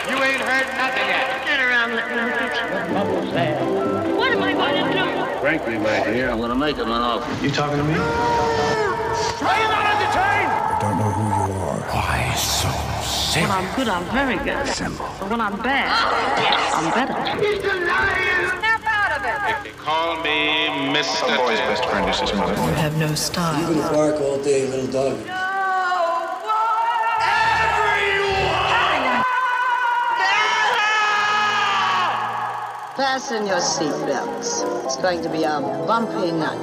You ain't heard nothing yet. Get around, let me look at What bubble's there? you. What am I going to do? Frankly, my dear, I'm going to make him an offer. You talking to me? Are you not entertained? I don't know who you are. Why so serious? When I'm good, I'm very good. Simple. But when I'm bad, I'm better. He's a liar. Snap out of it. They call me Mr. A boy's best friend is his mother. You have no style. You can bark all day, little dog. Fasten your seatbelts. It's going to be a bumpy night.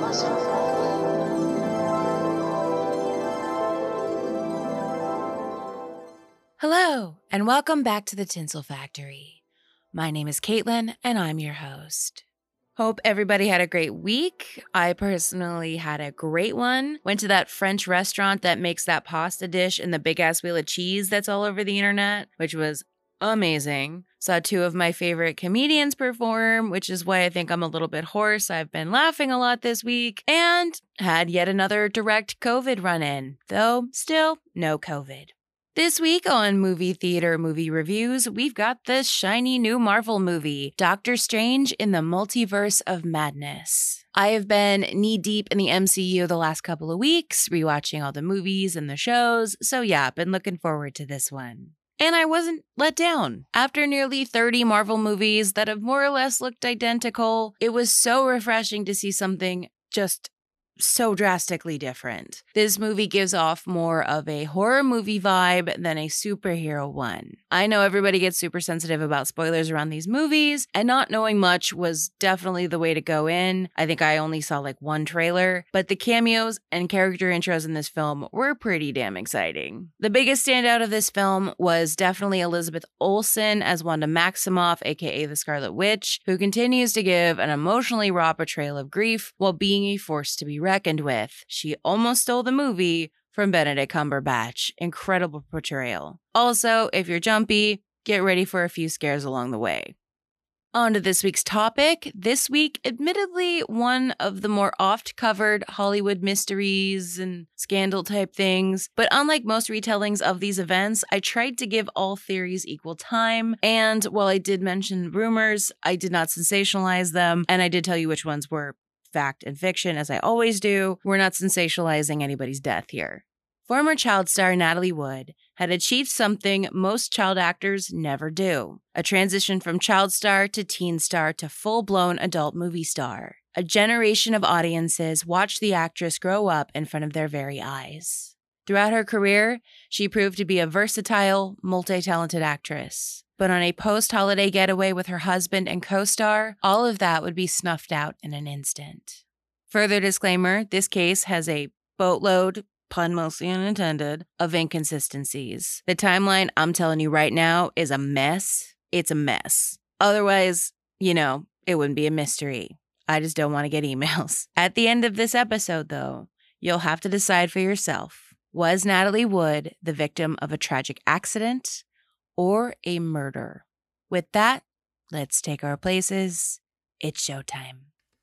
Hello, and welcome back to the Tinsel Factory. My name is Caitlin, and I'm your host. Hope everybody had a great week. I personally had a great one. Went to that French restaurant that makes that pasta dish in the big-ass wheel of cheese that's all over the internet, which was amazing. Saw two of my favorite comedians perform, which is why I think I'm a little bit hoarse. I've been laughing a lot this week, and had yet another direct COVID run-in, though still no COVID. This week on Movie Theater Movie Reviews, we've got the shiny new Marvel movie, Doctor Strange in the Multiverse of Madness. I have been knee-deep in the MCU the last couple of weeks, rewatching all the movies and the shows, so yeah, been looking forward to this one. And I wasn't let down. After nearly 30 Marvel movies that have more or less looked identical, it was so refreshing to see something just so drastically different. This movie gives off more of a horror movie vibe than a superhero one. I know everybody gets super sensitive about spoilers around these movies, and not knowing much was definitely the way to go in. I think I only saw like one trailer, but the cameos and character intros in this film were pretty damn exciting. The biggest standout of this film was definitely Elizabeth Olsen as Wanda Maximoff, aka the Scarlet Witch, who continues to give an emotionally raw portrayal of grief while being a force to be reckoned with. She almost stole the movie from Benedict Cumberbatch. Incredible portrayal. Also, if you're jumpy, get ready for a few scares along the way. On to this week's topic. This week, admittedly, one of the more oft-covered Hollywood mysteries and scandal type things. But unlike most retellings of these events, I tried to give all theories equal time. And while I did mention rumors, I did not sensationalize them. And I did tell you which ones were fact and fiction, as I always do. We're not sensationalizing anybody's death here. Former child star Natalie Wood had achieved something most child actors never do: a transition from child star to teen star to full-blown adult movie star. A generation of audiences watched the actress grow up in front of their very eyes. Throughout her career, she proved to be a versatile, multi-talented actress. But on a post-holiday getaway with her husband and co-star, all of that would be snuffed out in an instant. Further disclaimer, this case has a boatload, pun mostly unintended, of inconsistencies. The timeline, I'm telling you right now, is a mess. It's a mess. Otherwise, it wouldn't be a mystery. I just don't want to get emails. At the end of this episode, though, you'll have to decide for yourself. Was Natalie Wood the victim of a tragic accident or a murder? With that, let's take our places. It's showtime.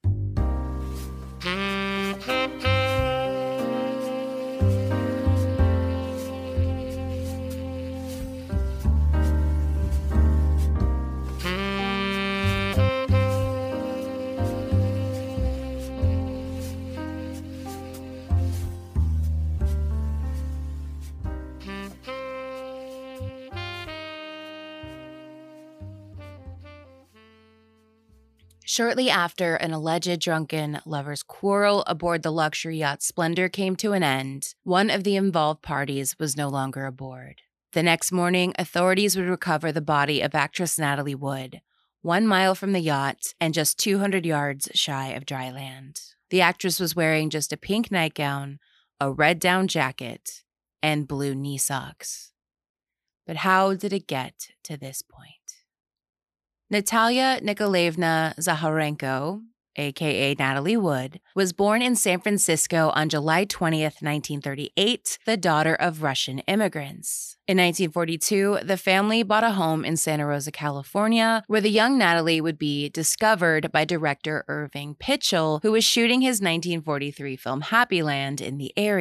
Shortly after an alleged drunken lover's quarrel aboard the luxury yacht Splendor came to an end, one of the involved parties was no longer aboard. The next morning, authorities would recover the body of actress Natalie Wood, 1 mile from the yacht and just 200 yards shy of dry land. The actress was wearing just a pink nightgown, a red down jacket, and blue knee socks. But how did it get to this point? Natalia Nikolaevna Zaharenko, aka Natalie Wood, was born in San Francisco on July 20th, 1938, the daughter of Russian immigrants. In 1942, the family bought a home in Santa Rosa, California, where the young Natalie would be discovered by director Irving Pitchell, who was shooting his 1943 film Happy Land in the area.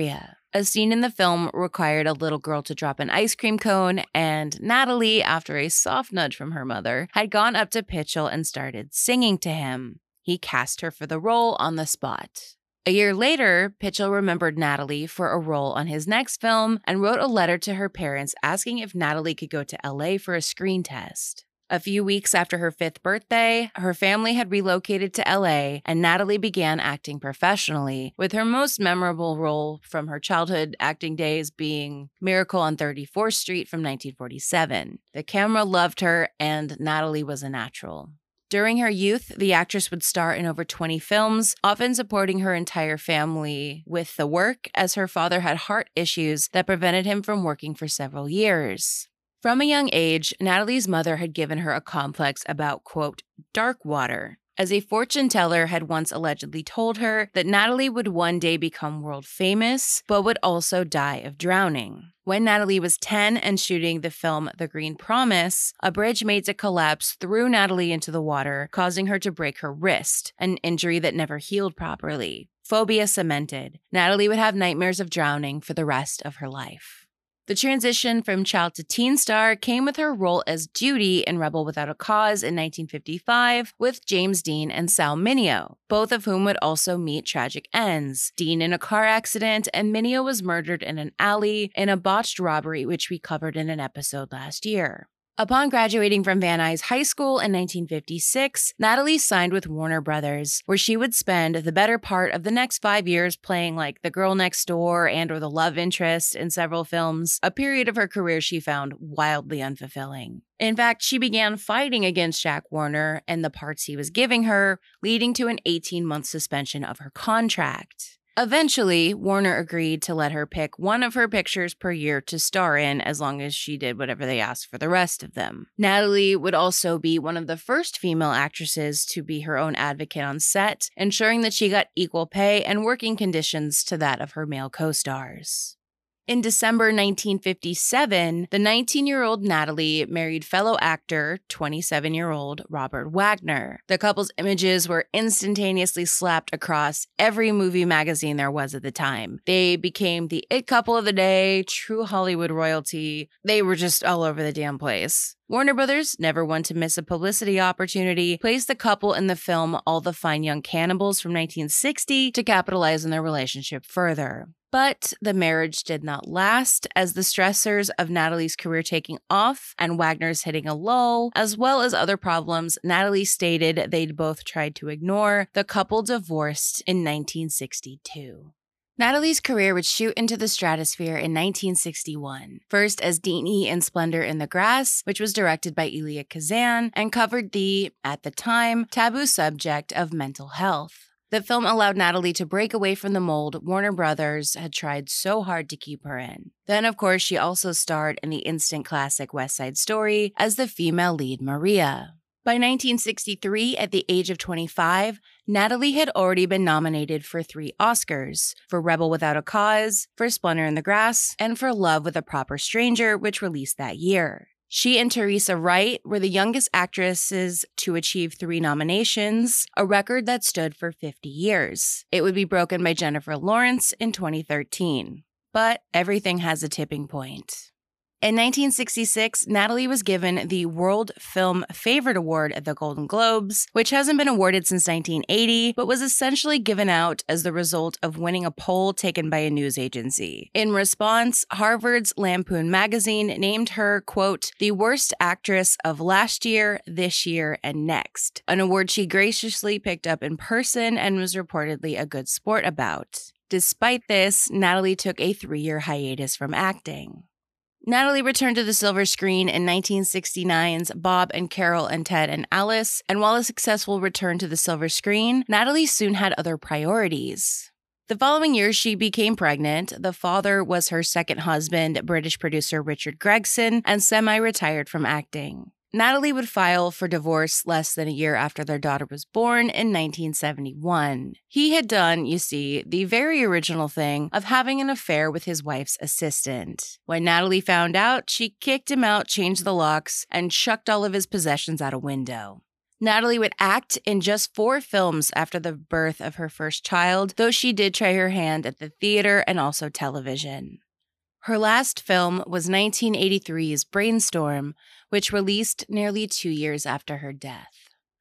A scene in the film required a little girl to drop an ice cream cone, and Natalie, after a soft nudge from her mother, had gone up to Pitchell and started singing to him. He cast her for the role on the spot. A year later, Pitchell remembered Natalie for a role on his next film and wrote a letter to her parents asking if Natalie could go to LA for a screen test. A few weeks after her 5th birthday, her family had relocated to LA, and Natalie began acting professionally, with her most memorable role from her childhood acting days being Miracle on 34th Street from 1947. The camera loved her, and Natalie was a natural. During her youth, the actress would star in over 20 films, often supporting her entire family with the work, as her father had heart issues that prevented him from working for several years. From a young age, Natalie's mother had given her a complex about, quote, dark water, as a fortune teller had once allegedly told her that Natalie would one day become world famous, but would also die of drowning. When Natalie was 10 and shooting the film The Green Promise, a bridge made to collapse threw Natalie into the water, causing her to break her wrist, an injury that never healed properly. Phobia cemented. Natalie would have nightmares of drowning for the rest of her life. The transition from child to teen star came with her role as Judy in Rebel Without a Cause in 1955 with James Dean and Sal Mineo, both of whom would also meet tragic ends. Dean in a car accident, and Mineo was murdered in an alley in a botched robbery, which we covered in an episode last year. Upon graduating from Van Nuys High School in 1956, Natalie signed with Warner Brothers, where she would spend the better part of the next 5 years playing like the girl next door and or the love interest in several films, a period of her career she found wildly unfulfilling. In fact, she began fighting against Jack Warner and the parts he was giving her, leading to an 18-month suspension of her contract. Eventually, Warner agreed to let her pick one of her pictures per year to star in as long as she did whatever they asked for the rest of them. Natalie would also be one of the first female actresses to be her own advocate on set, ensuring that she got equal pay and working conditions to that of her male co-stars. In December 1957, the 19-year-old Natalie married fellow actor, 27-year-old Robert Wagner. The couple's images were instantaneously slapped across every movie magazine there was at the time. They became the it couple of the day, true Hollywood royalty. They were just all over the damn place. Warner Brothers, never one to miss a publicity opportunity, placed the couple in the film All the Fine Young Cannibals from 1960 to capitalize on their relationship further. But the marriage did not last, as the stressors of Natalie's career taking off and Wagner's hitting a lull, as well as other problems Natalie stated they'd both tried to ignore, the couple divorced in 1962. Natalie's career would shoot into the stratosphere in 1961, first as Deanie in Splendor in the Grass, which was directed by Elia Kazan and covered the, at the time, taboo subject of mental health. The film allowed Natalie to break away from the mold Warner Brothers had tried so hard to keep her in. Then, of course, she also starred in the instant classic West Side Story as the female lead Maria. By 1963, at the age of 25, Natalie had already been nominated for 3 Oscars, for Rebel Without a Cause, for Splendor in the Grass, and for Love with a Proper Stranger, which released that year. She and Teresa Wright were the youngest actresses to achieve 3 nominations, a record that stood for 50 years. It would be broken by Jennifer Lawrence in 2013. But everything has a tipping point. In 1966, Natalie was given the World Film Favorite Award at the Golden Globes, which hasn't been awarded since 1980, but was essentially given out as the result of winning a poll taken by a news agency. In response, Harvard's Lampoon magazine named her, quote, the worst actress of last year, this year, and next, an award she graciously picked up in person and was reportedly a good sport about. Despite this, Natalie took a 3-year hiatus from acting. Natalie returned to the silver screen in 1969's Bob and Carol and Ted and Alice, and while a successful return to the silver screen, Natalie soon had other priorities. The following year, she became pregnant. The father was her second husband, British producer Richard Gregson, and semi-retired from acting. Natalie would file for divorce less than a year after their daughter was born in 1971. He had done, you see, the very original thing of having an affair with his wife's assistant. When Natalie found out, she kicked him out, changed the locks, and chucked all of his possessions out a window. Natalie would act in just 4 films after the birth of her first child, though she did try her hand at the theater and also television. Her last film was 1983's Brainstorm, which released nearly 2 years after her death.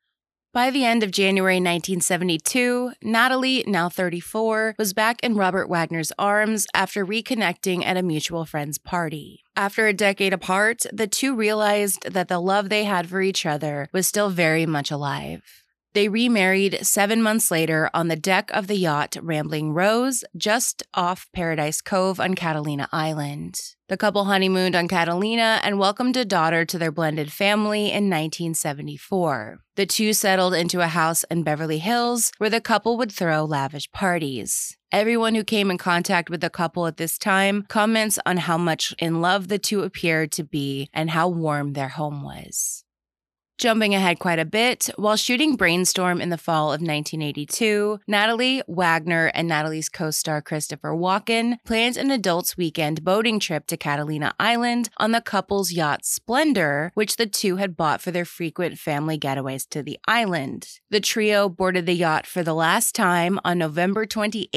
By the end of January 1972, Natalie, now 34, was back in Robert Wagner's arms after reconnecting at a mutual friend's party. After a decade apart, the two realized that the love they had for each other was still very much alive. They remarried 7 months later on the deck of the yacht Rambling Rose, just off Paradise Cove on Catalina Island. The couple honeymooned on Catalina and welcomed a daughter to their blended family in 1974. The two settled into a house in Beverly Hills where the couple would throw lavish parties. Everyone who came in contact with the couple at this time comments on how much in love the two appeared to be and how warm their home was. Jumping ahead quite a bit, while shooting Brainstorm in the fall of 1982, Natalie, Wagner, and Natalie's co-star Christopher Walken planned an adults' weekend boating trip to Catalina Island on the couple's yacht Splendor, which the two had bought for their frequent family getaways to the island. The trio boarded the yacht for the last time on November 28,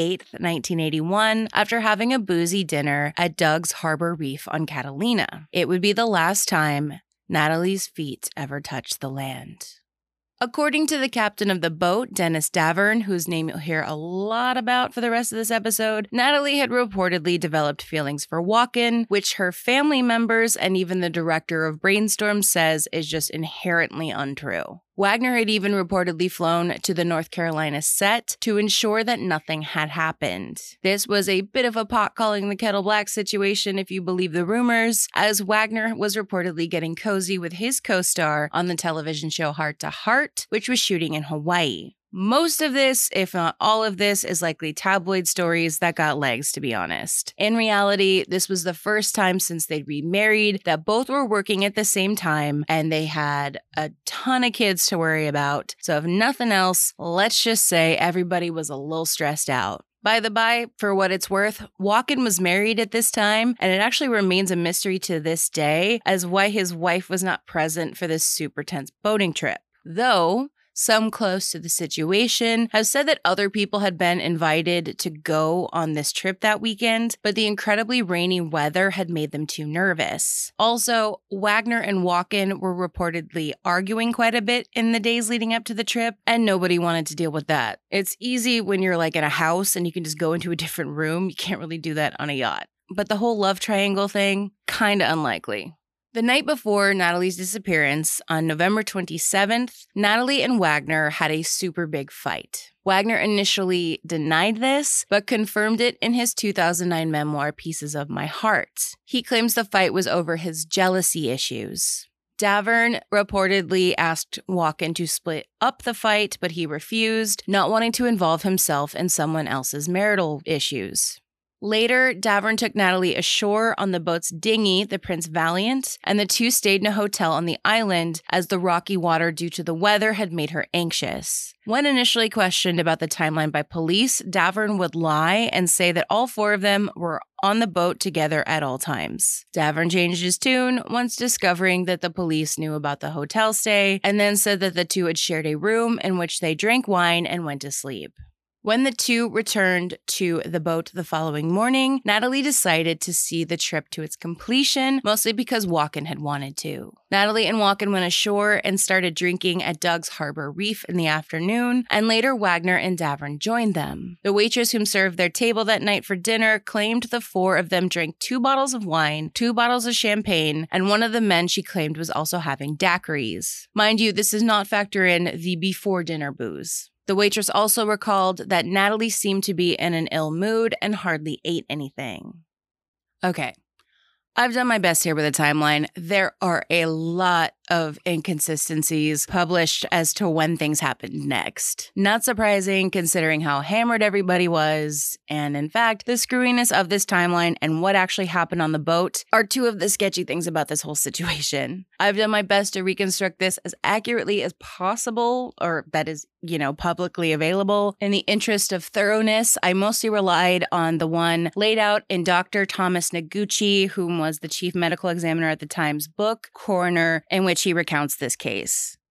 1981, after having a boozy dinner at Doug's Harbor Reef on Catalina. It would be the last time Natalie's feet ever touched the land. According to the captain of the boat, Dennis Davern, whose name you'll hear a lot about for the rest of this episode, Natalie had reportedly developed feelings for Walken, which her family members and even the director of Brainstorm says is just inherently untrue. Wagner had even reportedly flown to the North Carolina set to ensure that nothing had happened. This was a bit of a pot calling the kettle black situation if you believe the rumors, as Wagner was reportedly getting cozy with his co-star on the television show Heart to Heart, which was shooting in Hawaii. Most of this, if not all of this, is likely tabloid stories that got legs, to be honest. In reality, this was the first time since they'd remarried that both were working at the same time, and they had a ton of kids to worry about. So if nothing else, let's just say everybody was a little stressed out. By the by, for what it's worth, Walken was married at this time, and it actually remains a mystery to this day as why his wife was not present for this super tense boating trip. Though, some close to the situation have said that other people had been invited to go on this trip that weekend, but the incredibly rainy weather had made them too nervous. Also, Wagner and Walken were reportedly arguing quite a bit in the days leading up to the trip, and nobody wanted to deal with that. It's easy when you're like in a house and you can just go into a different room. You can't really do that on a yacht. But the whole love triangle thing, kinda unlikely. The night before Natalie's disappearance, on November 27th, Natalie and Wagner had a super big fight. Wagner initially denied this, but confirmed it in his 2009 memoir, Pieces of My Heart. He claims the fight was over his jealousy issues. Davern reportedly asked Walken to split up the fight, but he refused, not wanting to involve himself in someone else's marital issues. Later, Davern took Natalie ashore on the boat's dinghy, the Prince Valiant, and the two stayed in a hotel on the island as the rocky water due to the weather had made her anxious. When initially questioned about the timeline by police, Davern would lie and say that all 4 of them were on the boat together at all times. Davern changed his tune once discovering that the police knew about the hotel stay, and then said that the two had shared a room in which they drank wine and went to sleep. When the two returned to the boat the following morning, Natalie decided to see the trip to its completion, mostly because Walken had wanted to. Natalie and Walken went ashore and started drinking at Doug's Harbor Reef in the afternoon, and later Wagner and Davern joined them. The waitress whom served their table that night for dinner claimed the 4 of them drank 2 bottles of wine, 2 bottles of champagne, and one of the men she claimed was also having daiquiris. Mind you, this does not factor in the before dinner booze. The waitress also recalled that Natalie seemed to be in an ill mood and hardly ate anything. Okay, I've done my best here with a timeline. There are a lot of inconsistencies published as to when things happened next. Not surprising considering how hammered everybody was, and in fact, the screwiness of this timeline and what actually happened on the boat are 2 of the sketchy things about this whole situation. I've done my best to reconstruct this as accurately as possible, or that is, publicly available. In the interest of thoroughness, I mostly relied on the one laid out in Dr. Thomas Noguchi, whom was the chief medical examiner at the Times book, Coroner, in which he recounts this case.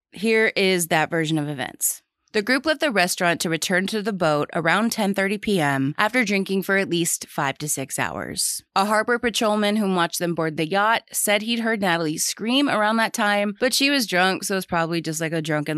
here is that version of events. The group left the restaurant to return to the boat around 10:30 p.m. after drinking for at least 5 to 6 hours. A harbor patrolman who watched them board the yacht said he'd heard Natalie scream around that time, but she was drunk, so it was probably just like a drunken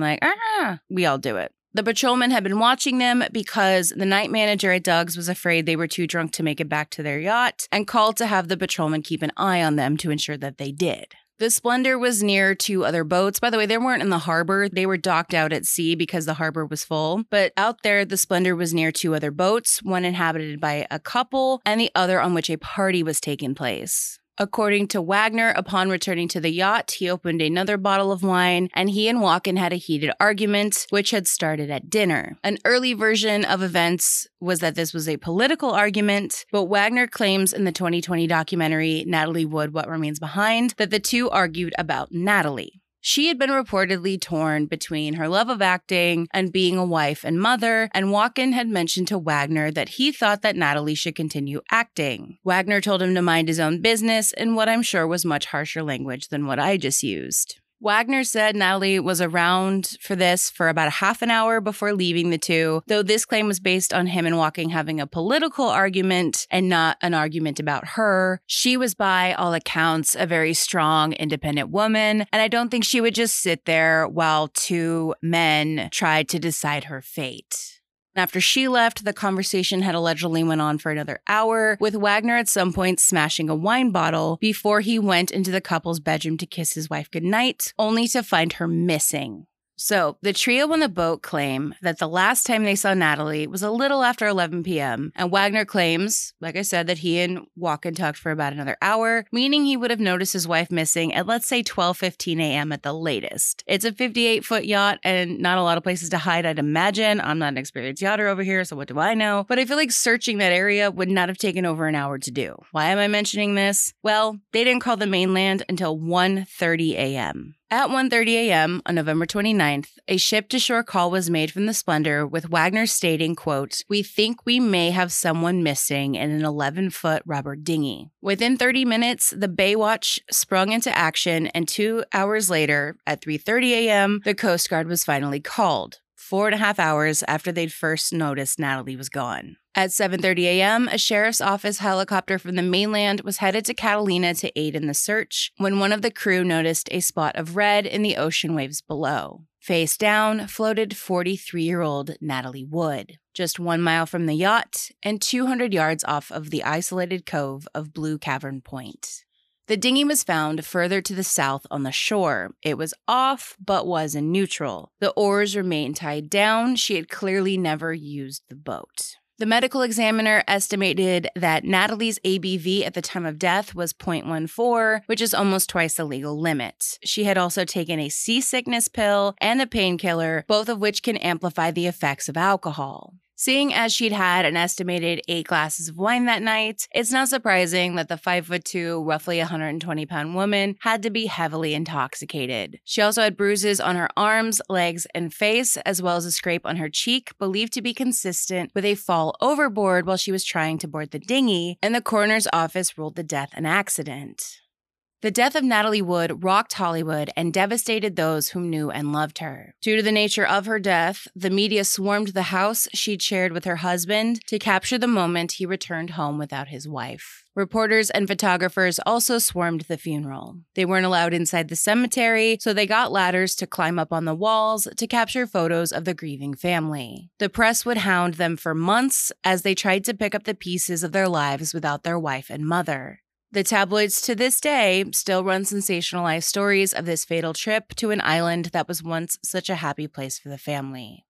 we all do it. The patrolman had been watching them because the night manager at Doug's was afraid they were too drunk to make it back to their yacht and called to have the patrolman keep an eye on them to ensure that they did. The Splendor was near 2 other boats. By the way, they weren't in the harbor. They were docked out at sea because the harbor was full. But out there, the Splendor was near 2 other boats, one inhabited by a couple and the other on which a party was taking place. According to Wagner, upon returning to the yacht, he opened another bottle of wine, and he and Walken had a heated argument, which had started at dinner. An early version of events was that this was a political argument, but Wagner claims in the 2020 documentary, Natalie Wood, What Remains Behind, that the two argued about Natalie. She had been reportedly torn between her love of acting and being a wife and mother, and Walken had mentioned to Wagner that he thought that Natalie should continue acting. Wagner told him to mind his own business in what I'm sure was much harsher language than what I just used. Wagner said Natalie was around for this for about a half an hour before leaving the two, though this claim was based on him and Walken having a political argument and not an argument about her. She was, by all accounts, a very strong, independent woman, and I don't think she would just sit there while 2 men tried to decide her fate. After she left, the conversation had allegedly went on for another hour, with Wagner at some point smashing a wine bottle before he went into the couple's bedroom to kiss his wife goodnight, only to find her missing. So, the trio on the boat claim that the last time they saw Natalie was a little after 11 p.m., and Wagner claims, like I said, that he and Walken talked for about another hour, meaning he would have noticed his wife missing at, let's say, 12:15 a.m. at the latest. It's a 58-foot yacht and not a lot of places to hide, I'd imagine. I'm not an experienced yachter over here, so what do I know? But I feel like searching that area would not have taken over an hour to do. Why am I mentioning this? Well, they didn't call the mainland until 1:30 a.m. At 1:30 a.m. on November 29th, a ship-to-shore call was made from the Splendor with Wagner stating, quote, "We think we may have someone missing in an 11-foot rubber dinghy." Within 30 minutes, the Baywatch sprung into action, and 2 hours later, at 3:30 a.m., the Coast Guard was finally called, 4.5 hours after they'd first noticed Natalie was gone. At 7:30 a.m., a sheriff's office helicopter from the mainland was headed to Catalina to aid in the search when one of the crew noticed a spot of red in the ocean waves below. Face down floated 43-year-old Natalie Wood, just 1 mile from the yacht and 200 yards off of the isolated cove of Blue Cavern Point. The dinghy was found further to the south on the shore. It was off, but was in neutral. The oars remained tied down. She had clearly never used the boat. The medical examiner estimated that Natalie's ABV at the time of death was 0.14, which is almost twice the legal limit. She had also taken a seasickness pill and a painkiller, both of which can amplify the effects of alcohol. Seeing as she'd had an estimated 8 glasses of wine that night, it's not surprising that the 5'2", roughly 120-pound woman had to be heavily intoxicated. She also had bruises on her arms, legs, and face, as well as a scrape on her cheek, believed to be consistent with a fall overboard while she was trying to board the dinghy, and the coroner's office ruled the death an accident. The death of Natalie Wood rocked Hollywood and devastated those who knew and loved her. Due to the nature of her death, the media swarmed the house she'd shared with her husband to capture the moment he returned home without his wife. Reporters and photographers also swarmed the funeral. They weren't allowed inside the cemetery, so they got ladders to climb up on the walls to capture photos of the grieving family. The press would hound them for months as they tried to pick up the pieces of their lives without their wife and mother. The tabloids to this day still run sensationalized stories of this fatal trip to an island that was once such a happy place for the family.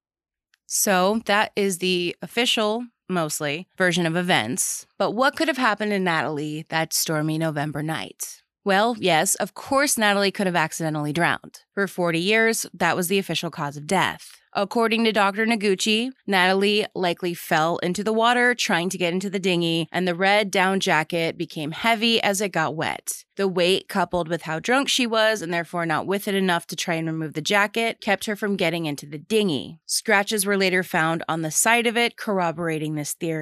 So that is the official, mostly, version of events. But what could have happened to Natalie that stormy November night? Well, yes, of course Natalie could have accidentally drowned. For 40 years, that was the official cause of death. According to Dr. Noguchi, Natalie likely fell into the water trying to get into the dinghy, and the red down jacket became heavy as it got wet. The weight, coupled with how drunk she was and therefore not with it enough to try and remove the jacket, kept her from getting into the dinghy. Scratches were later found on the side of it, corroborating this theory.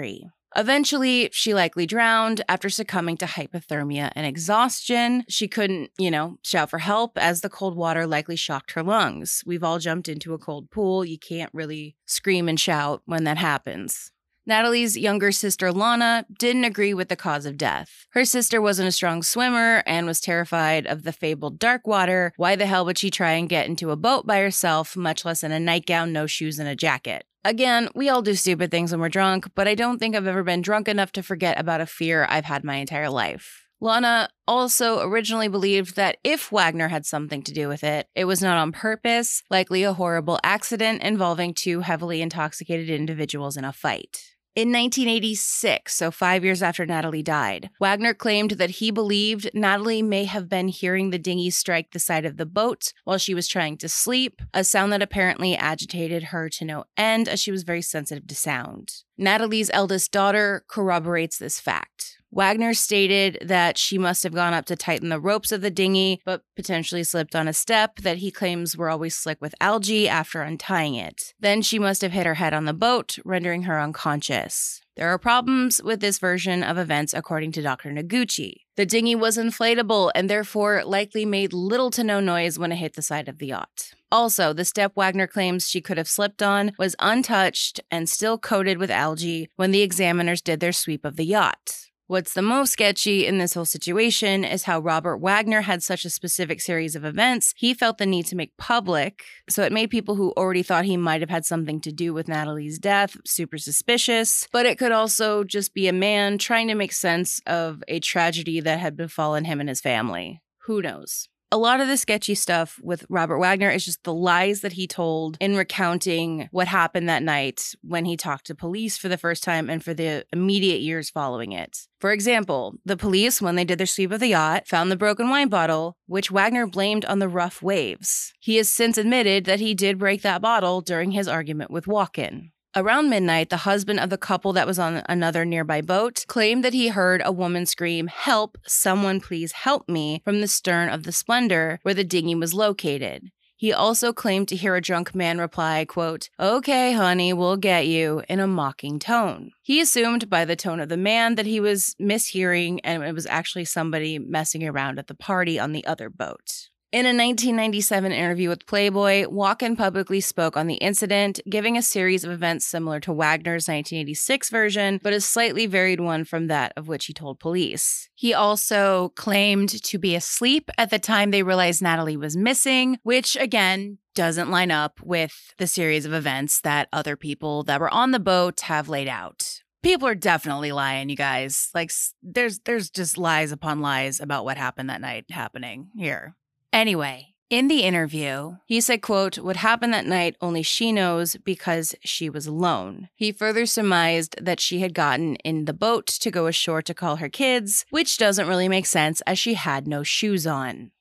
Eventually, she likely drowned after succumbing to hypothermia and exhaustion. She couldn't, shout for help as the cold water likely shocked her lungs. We've all jumped into a cold pool. You can't really scream and shout when that happens. Natalie's younger sister, Lana, didn't agree with the cause of death. Her sister wasn't a strong swimmer and was terrified of the fabled dark water. Why the hell would she try and get into a boat by herself, much less in a nightgown, no shoes, and a jacket? Again, we all do stupid things when we're drunk, but I don't think I've ever been drunk enough to forget about a fear I've had my entire life. Lana also originally believed that if Wagner had something to do with it, it was not on purpose, likely a horrible accident involving two heavily intoxicated individuals in a fight. In 1986, so 5 years after Natalie died, Wagner claimed that he believed Natalie may have been hearing the dinghy strike the side of the boat while she was trying to sleep, a sound that apparently agitated her to no end as she was very sensitive to sound. Natalie's eldest daughter corroborates this fact. Wagner stated that she must have gone up to tighten the ropes of the dinghy, but potentially slipped on a step that he claims were always slick with algae after untying it. Then she must have hit her head on the boat, rendering her unconscious. There are problems with this version of events according to Dr. Noguchi. The dinghy was inflatable and therefore likely made little to no noise when it hit the side of the yacht. Also, the step Wagner claims she could have slipped on was untouched and still coated with algae when the examiners did their sweep of the yacht. What's the most sketchy in this whole situation is how Robert Wagner had such a specific series of events he felt the need to make public, so it made people who already thought he might have had something to do with Natalie's death super suspicious, but it could also just be a man trying to make sense of a tragedy that had befallen him and his family. Who knows? A lot of the sketchy stuff with Robert Wagner is just the lies that he told in recounting what happened that night when he talked to police for the first time and for the immediate years following it. For example, the police, when they did their sweep of the yacht, found the broken wine bottle, which Wagner blamed on the rough waves. He has since admitted that he did break that bottle during his argument with Walken. Around midnight, the husband of the couple that was on another nearby boat claimed that he heard a woman scream, "Help, someone please help me," from the stern of the Splendor where the dinghy was located. He also claimed to hear a drunk man reply, quote, "Okay, honey, we'll get you," in a mocking tone. He assumed by the tone of the man that he was mishearing and it was actually somebody messing around at the party on the other boat. In a 1997 interview with Playboy, Walken publicly spoke on the incident, giving a series of events similar to Wagner's 1986 version, but a slightly varied one from that of which he told police. He also claimed to be asleep at the time they realized Natalie was missing, which, again, doesn't line up with the series of events that other people that were on the boat have laid out. People are definitely lying, you guys. Like, there's just lies upon lies about what happened that night happening here. Anyway, in the interview, he said, quote, "What happened that night only she knows because she was alone." He further surmised that she had gotten in the boat to go ashore to call her kids, which doesn't really make sense as she had no shoes on.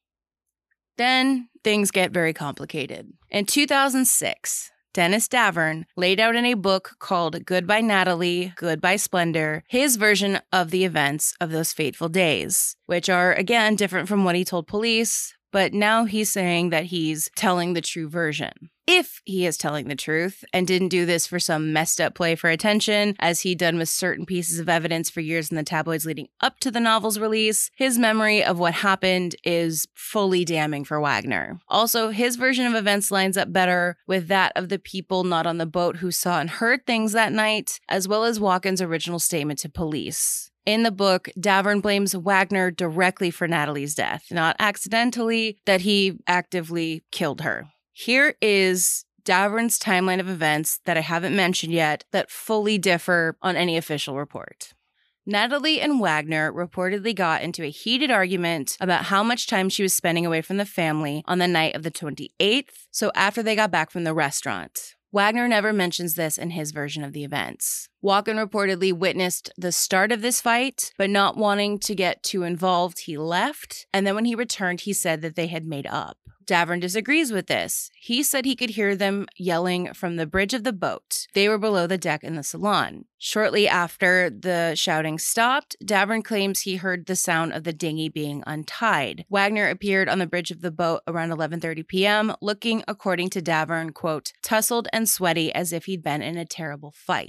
Then things get very complicated. In 2006, Dennis Davern laid out in a book called Goodbye Natalie, Goodbye Splendor, his version of the events of those fateful days, which are, again, different from what he told police. But now he's saying that he's telling the true version. If he is telling the truth and didn't do this for some messed up play for attention, as he'd done with certain pieces of evidence for years in the tabloids leading up to the novel's release, his memory of what happened is fully damning for Wagner. Also, his version of events lines up better with that of the people not on the boat who saw and heard things that night, as well as Walken's original statement to police. In the book, Davern blames Wagner directly for Natalie's death, not accidentally, that he actively killed her. Here is Davern's timeline of events that I haven't mentioned yet that fully differ on any official report. Natalie and Wagner reportedly got into a heated argument about how much time she was spending away from the family on the night of the 28th, so after they got back from the restaurant. Wagner never mentions this in his version of the events. Walken reportedly witnessed the start of this fight, but not wanting to get too involved, he left, and then when he returned, he said that they had made up. Davern disagrees with this. He said he could hear them yelling from the bridge of the boat. They were below the deck in the salon. Shortly after the shouting stopped, Davern claims he heard the sound of the dinghy being untied. Wagner appeared on the bridge of the boat around 11:30 p.m., looking, according to Davern, quote, "tussled and sweaty as if he'd been in a terrible fight."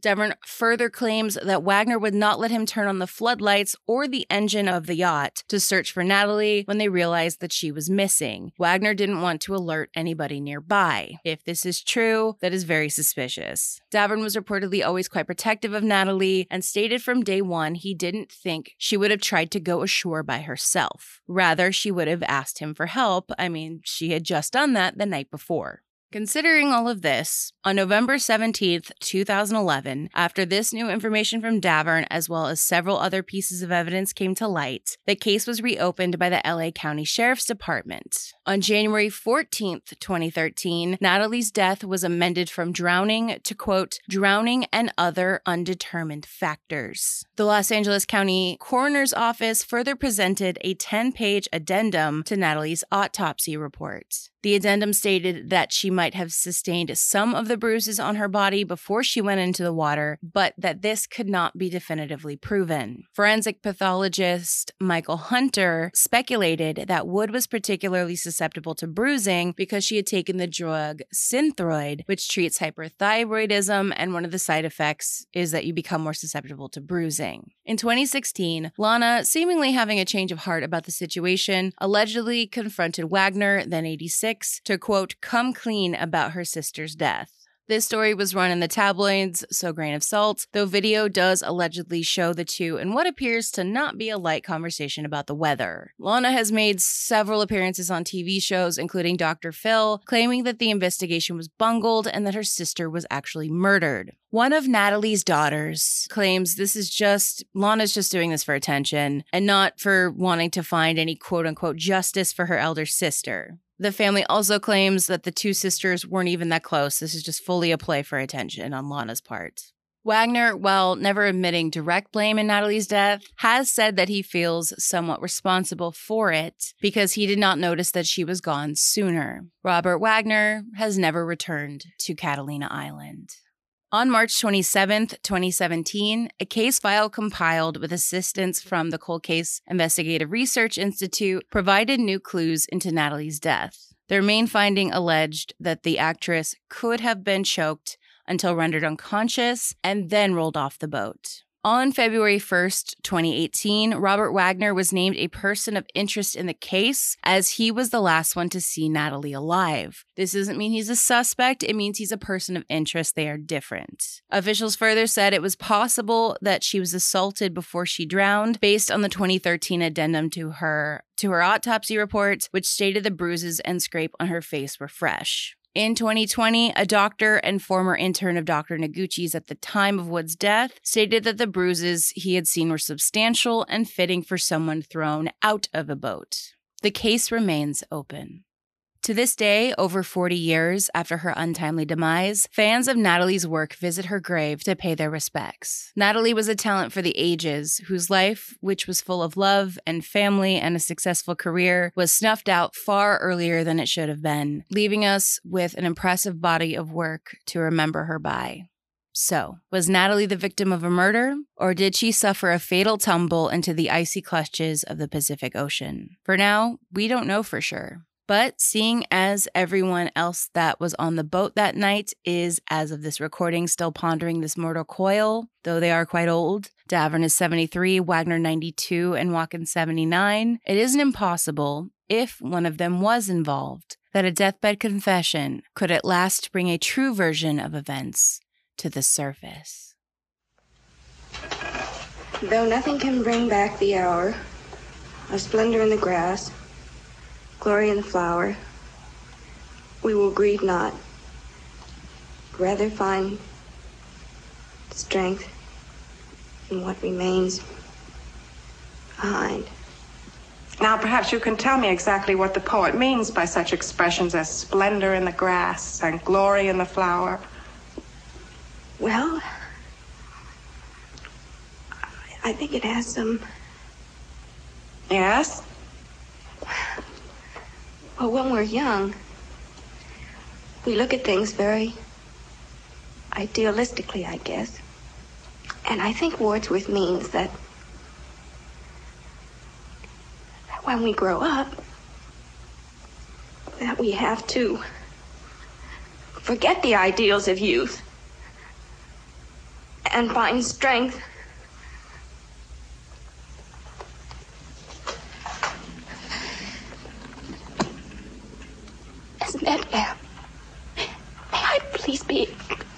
Davern further claims that Wagner would not let him turn on the floodlights or the engine of the yacht to search for Natalie when they realized that she was missing. Wagner didn't want to alert anybody nearby. If this is true, that is very suspicious. Davern was reportedly always quite protective of Natalie and stated from day one he didn't think she would have tried to go ashore by herself. Rather, she would have asked him for help. I mean, she had just done that the night before. Considering all of this, on November 17th, 2011, after this new information from Davern as well as several other pieces of evidence came to light, the case was reopened by the LA County Sheriff's Department. On January 14th, 2013, Natalie's death was amended from drowning to, quote, drowning and other undetermined factors. The Los Angeles County Coroner's Office further presented a 10-page addendum to Natalie's autopsy report. The addendum stated that she might have sustained some of the bruises on her body before she went into the water, but that this could not be definitively proven. Forensic pathologist Michael Hunter speculated that Wood was particularly susceptible to bruising because she had taken the drug Synthroid, which treats hyperthyroidism, and one of the side effects is that you become more susceptible to bruising. In 2016, Lana, seemingly having a change of heart about the situation, allegedly confronted Wagner, then 86, to, quote, come clean about her sister's death. This story was run in the tabloids, so grain of salt, though video does allegedly show the two in what appears to not be a light conversation about the weather. Lana has made several appearances on TV shows, including Dr. Phil, claiming that the investigation was bungled and that her sister was actually murdered. One of Natalie's daughters claims Lana's just doing this for attention and not for wanting to find any quote-unquote justice for her elder sister. The family also claims that the two sisters weren't even that close. This is just fully a play for attention on Lana's part. Wagner, while never admitting direct blame in Natalie's death, has said that he feels somewhat responsible for it because he did not notice that she was gone sooner. Robert Wagner has never returned to Catalina Island. On March 27, 2017, a case file compiled with assistance from the Cold Case Investigative Research Institute provided new clues into Natalie's death. Their main finding alleged that the actress could have been choked until rendered unconscious and then rolled off the boat. On February 1st, 2018, Robert Wagner was named a person of interest in the case as he was the last one to see Natalie alive. This doesn't mean he's a suspect, it means he's a person of interest. They are different. Officials further said it was possible that she was assaulted before she drowned based on the 2013 addendum to her autopsy report, which stated the bruises and scrape on her face were fresh. In 2020, a doctor and former intern of Dr. Noguchi's at the time of Wood's death stated that the bruises he had seen were substantial and fitting for someone thrown out of a boat. The case remains open. To this day, over 40 years after her untimely demise, fans of Natalie's work visit her grave to pay their respects. Natalie was a talent for the ages, whose life, which was full of love and family and a successful career, was snuffed out far earlier than it should have been, leaving us with an impressive body of work to remember her by. So, was Natalie the victim of a murder, or did she suffer a fatal tumble into the icy clutches of the Pacific Ocean? For now, we don't know for sure. But seeing as everyone else that was on the boat that night is, as of this recording, still pondering this mortal coil, though they are quite old, Davern is 73, Wagner 92, and Watkins 79, it isn't impossible, if one of them was involved, that a deathbed confession could at last bring a true version of events to the surface. Though nothing can bring back the hour of splendor in the grass, glory in the flower, we will grieve not, rather find strength in what remains behind. Now, perhaps you can tell me exactly what the poet means by such expressions as splendor in the grass and glory in the flower. Well, I think it has some... Yes? Well, when we're young, we look at things very idealistically, I guess. And I think Wordsworth means that when we grow up, that we have to forget the ideals of youth and find strength. As Medgar, may I please be...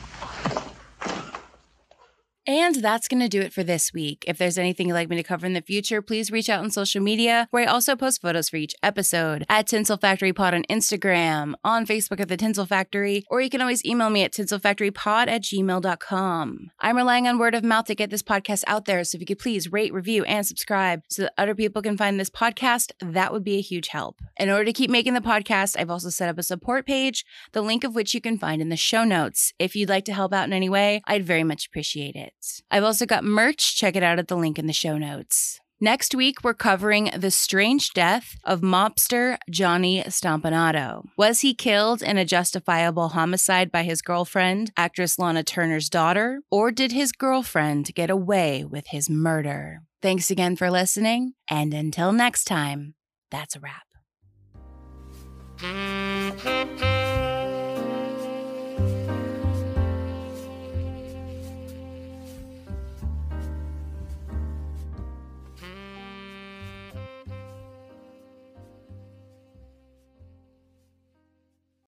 And that's going to do it for this week. If there's anything you'd like me to cover in the future, please reach out on social media, where I also post photos for each episode at Tinsel Factory Pod on Instagram, on Facebook at The Tinsel Factory, or you can always email me at tinselfactorypod@gmail.com. I'm relying on word of mouth to get this podcast out there, so if you could please rate, review, and subscribe so that other people can find this podcast, that would be a huge help. In order to keep making the podcast, I've also set up a support page, the link of which you can find in the show notes. If you'd like to help out in any way, I'd very much appreciate it. I've also got merch. Check it out at the link in the show notes. Next week, we're covering the strange death of mobster Johnny Stompanato. Was he killed in a justifiable homicide by his girlfriend, actress Lana Turner's daughter, or did his girlfriend get away with his murder? Thanks again for listening, and until next time, that's a wrap.